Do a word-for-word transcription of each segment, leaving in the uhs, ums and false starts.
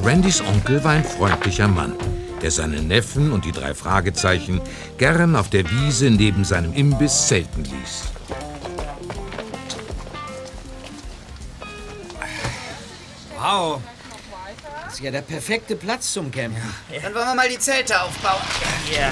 Randys Onkel war ein freundlicher Mann, der seine Neffen und die drei Fragezeichen gern auf der Wiese neben seinem Imbiss zelten ließ. Wow, das ist ja der perfekte Platz zum Campen. Ja. Dann wollen wir mal die Zelte aufbauen. Ja.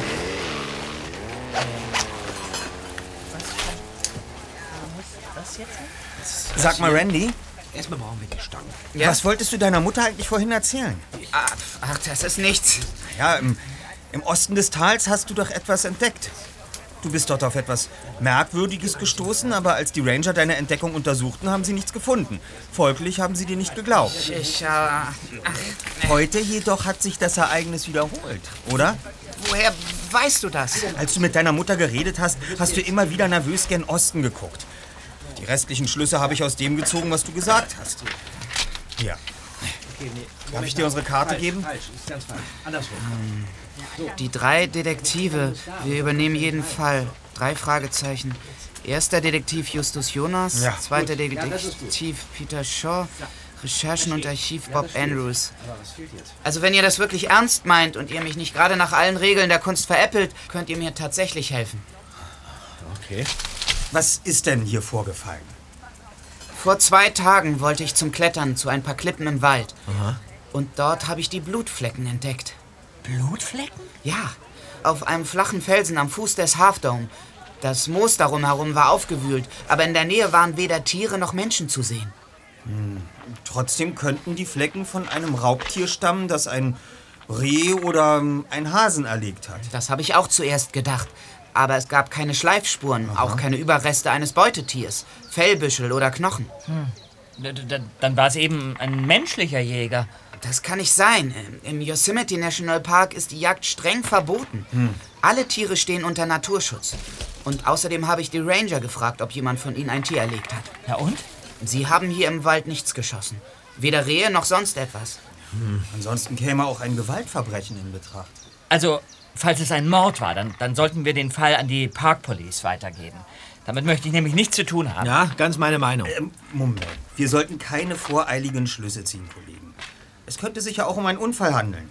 Was jetzt? Sag mal, Randy, Erstmal brauchen wir die Stangen. Ja? was wolltest du deiner Mutter eigentlich vorhin erzählen? Ach, ach, das ist nichts. Ja, im, im Osten des Tals hast du doch etwas entdeckt. Du bist dort auf etwas Merkwürdiges gestoßen, aber als die Ranger deine Entdeckung untersuchten, haben sie nichts gefunden. Folglich haben sie dir nicht geglaubt. Ich, äh, ach, Heute jedoch hat sich das Ereignis wiederholt, oder? woher weißt du das? Als du mit deiner Mutter geredet hast, hast du immer wieder nervös gen Osten geguckt. Die restlichen Schlüsse habe ich aus dem gezogen, was du gesagt hast. Hier. Darf ich dir unsere Karte geben? Falsch, ist ganz falsch. Andersrum. Die drei Detektive. Wir übernehmen jeden Fall. Drei Fragezeichen. Erster Detektiv Justus Jonas. Ja. Zweiter Detektiv Peter Shaw. Recherchen und Archiv Bob Andrews. Also wenn ihr das wirklich ernst meint und ihr mich nicht gerade nach allen Regeln der Kunst veräppelt, könnt ihr mir tatsächlich helfen. Okay. Was ist denn hier vorgefallen? Vor zwei Tagen wollte ich zum Klettern zu ein paar Klippen im Wald. Aha. Und dort habe ich die Blutflecken entdeckt. Blutflecken? Ja, auf einem flachen Felsen am Fuß des Half Dome. Das Moos darum herum war aufgewühlt, aber in der Nähe waren weder Tiere noch Menschen zu sehen. Hm. Trotzdem könnten die Flecken von einem Raubtier stammen, das ein Reh oder ein Hasen erlegt hat. Das habe ich auch zuerst gedacht. Aber es gab keine Schleifspuren, Aha. auch keine Überreste eines Beutetiers, Fellbüschel oder Knochen. Hm. Dann war es eben ein menschlicher Jäger. Das kann nicht sein. Im Yosemite National Park ist die Jagd streng verboten. Hm. Alle Tiere stehen unter Naturschutz. Und außerdem habe ich die Ranger gefragt, ob jemand von ihnen ein Tier erlegt hat. Ja und? Sie haben hier im Wald nichts geschossen. Weder Rehe noch sonst etwas. Hm. Ansonsten käme auch ein Gewaltverbrechen in Betracht. Also, falls es ein Mord war, dann, dann sollten wir den Fall an die Park Police weitergeben. Damit möchte ich nämlich nichts zu tun haben. Ja, ganz meine Meinung. Ähm, Moment. Wir sollten keine voreiligen Schlüsse ziehen, Kollegen. Es könnte sich ja auch um einen Unfall handeln.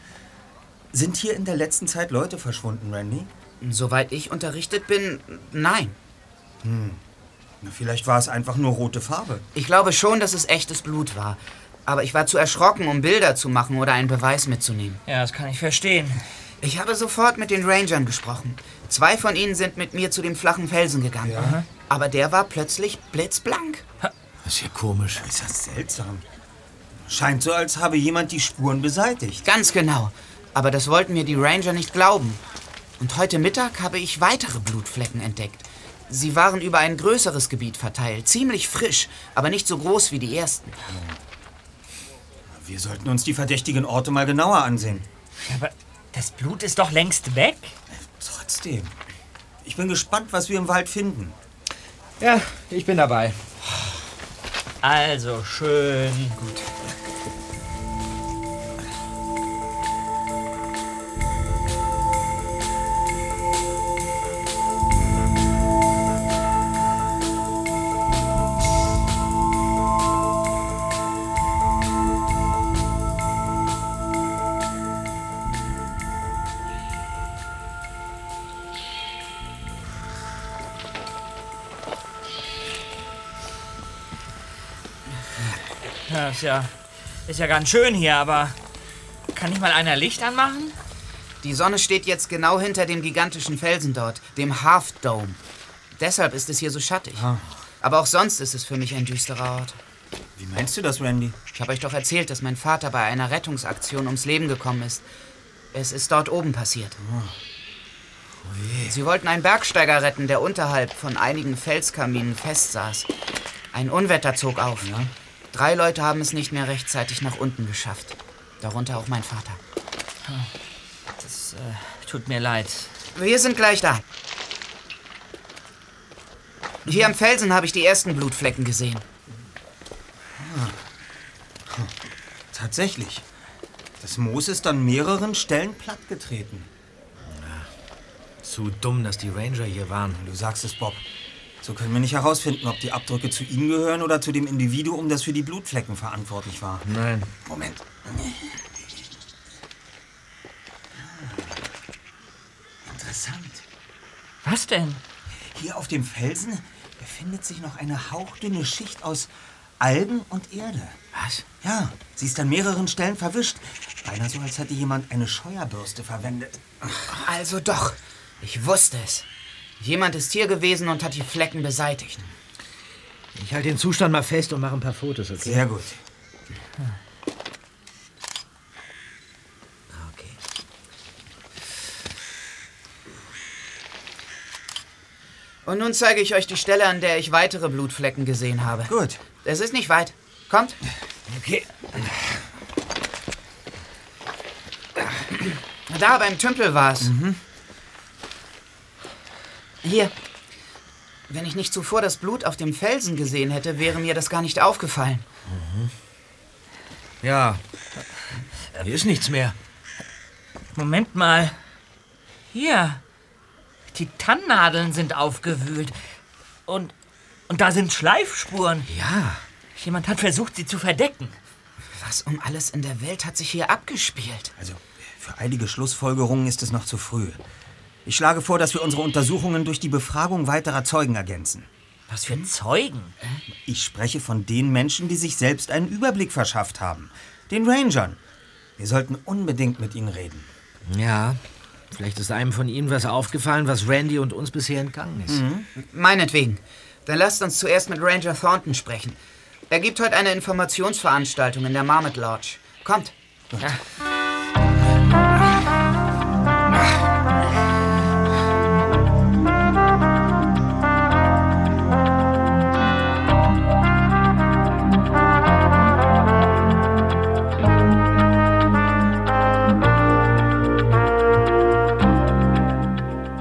Sind hier in der letzten Zeit Leute verschwunden, Randy? Soweit ich unterrichtet bin, nein. Hm. Na, vielleicht war es einfach nur rote Farbe. Ich glaube schon, dass es echtes Blut war. Aber ich war zu erschrocken, um Bilder zu machen oder einen Beweis mitzunehmen. Ja, das kann ich verstehen. Ich habe sofort mit den Rangern gesprochen. Zwei von ihnen sind mit mir zu dem flachen Felsen gegangen. Ja. Aber der war plötzlich blitzblank. Das ist ja komisch. Ist das seltsam. Scheint so, als habe jemand die Spuren beseitigt. Ganz genau. Aber das wollten mir die Ranger nicht glauben. Und heute Mittag habe ich weitere Blutflecken entdeckt. Sie waren über ein größeres Gebiet verteilt. Ziemlich frisch, aber nicht so groß wie die ersten. Wir sollten uns die verdächtigen Orte mal genauer ansehen. Aber das Blut ist doch längst weg. Trotzdem. Ich bin gespannt, was wir im Wald finden. Ja, ich bin dabei. Also schön. Gut. Ja, ist ja, ist ja ganz schön hier, aber kann nicht mal einer Licht anmachen? Die Sonne steht jetzt genau hinter dem gigantischen Felsen dort, dem Half Dome. Deshalb ist es hier so schattig. Ah. Aber auch sonst ist es für mich ein düsterer Ort. Wie meinst du das, Randy? Ich habe euch doch erzählt, dass mein Vater bei einer Rettungsaktion ums Leben gekommen ist. Es ist dort oben passiert. Oh. Oh Sie wollten einen Bergsteiger retten, der unterhalb von einigen Felskaminen festsaß. Ein Unwetter zog auf. Ja? Drei Leute haben es nicht mehr rechtzeitig nach unten geschafft. Darunter auch mein Vater. Das äh, tut mir leid. Wir sind gleich da. Hier am Felsen habe ich die ersten Blutflecken gesehen. Ah. Tatsächlich. Das Moos ist an mehreren Stellen plattgetreten. Ja, zu dumm, dass die Ranger hier waren. Du sagst es, Bob. So können wir nicht herausfinden, ob die Abdrücke zu ihnen gehören oder zu dem Individuum, das für die Blutflecken verantwortlich war. Nein. Moment. Was denn? Hier auf dem Felsen befindet sich noch eine hauchdünne Schicht aus Algen und Erde. Was? Ja, sie ist an mehreren Stellen verwischt. Beinahe so, als hätte jemand eine Scheuerbürste verwendet. Also doch. Ich wusste es. Jemand ist hier gewesen und hat die Flecken beseitigt. Ich halte den Zustand mal fest und mache ein paar Fotos, okay? Sehr gut. Okay. Und nun zeige ich euch die Stelle, an der ich weitere Blutflecken gesehen habe. Gut. Es ist nicht weit. Kommt. Okay. Da beim Tümpel war's. Mhm. Hier. Wenn ich nicht zuvor das Blut auf dem Felsen gesehen hätte, wäre mir das gar nicht aufgefallen. Mhm. Ja. Hier ist nichts mehr. Moment mal. Hier. Die Tannennadeln sind aufgewühlt. Und, und da sind Schleifspuren. Ja. Jemand hat versucht, sie zu verdecken. Was um alles in der Welt hat sich hier abgespielt? Also, für eilige Schlussfolgerungen ist es noch zu früh. Ich schlage vor, dass wir unsere Untersuchungen durch die Befragung weiterer Zeugen ergänzen. Was für Zeugen? Ich spreche von den Menschen, die sich selbst einen Überblick verschafft haben. Den Rangern. Wir sollten unbedingt mit ihnen reden. Ja. Vielleicht ist einem von ihnen was aufgefallen, was Randy und uns bisher entgangen ist. Mhm. Meinetwegen. Dann lasst uns zuerst mit Ranger Thornton sprechen. Er gibt heute eine Informationsveranstaltung in der Marmot Lodge. Kommt. Ja.